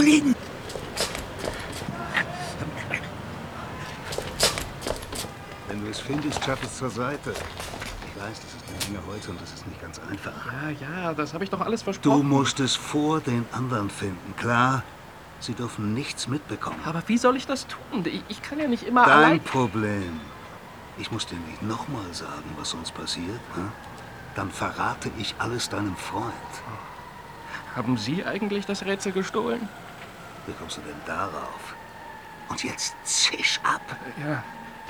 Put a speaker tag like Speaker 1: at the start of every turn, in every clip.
Speaker 1: Kollegen!
Speaker 2: Wenn du es findest, schaff es zur Seite. Ich weiß, das ist eine Menge Holz und das ist nicht ganz einfach.
Speaker 3: Ja, das habe ich doch alles versprochen.
Speaker 2: Du musst es vor den anderen finden, klar? Sie dürfen nichts mitbekommen.
Speaker 3: Aber wie soll ich das tun? Ich kann ja nicht immer
Speaker 2: Dein
Speaker 3: allein...
Speaker 2: Problem. Ich muss dir nicht nochmal sagen, was uns passiert. Hm? Dann verrate ich alles deinem Freund.
Speaker 3: Haben Sie eigentlich das Rätsel gestohlen?
Speaker 2: Wie kommst du denn darauf? Und jetzt zisch ab.
Speaker 3: Ja.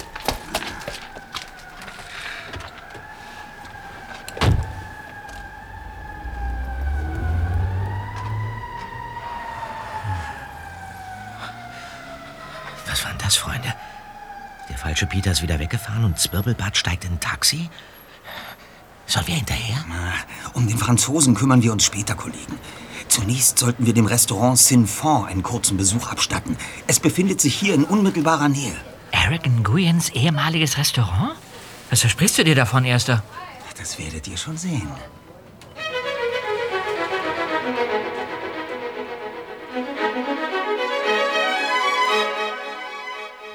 Speaker 1: Was war denn das, Freunde? Der falsche Peter ist wieder weggefahren und Zwirbelbart steigt in ein Taxi? Sollen wir hinterher?
Speaker 4: Um den Franzosen kümmern wir uns später, Kollegen. Zunächst sollten wir dem Restaurant Sinfon einen kurzen Besuch abstatten. Es befindet sich hier in unmittelbarer Nähe.
Speaker 5: Eric Nguyens ehemaliges Restaurant? Was versprichst du dir davon, Erster?
Speaker 4: Das werdet ihr schon sehen.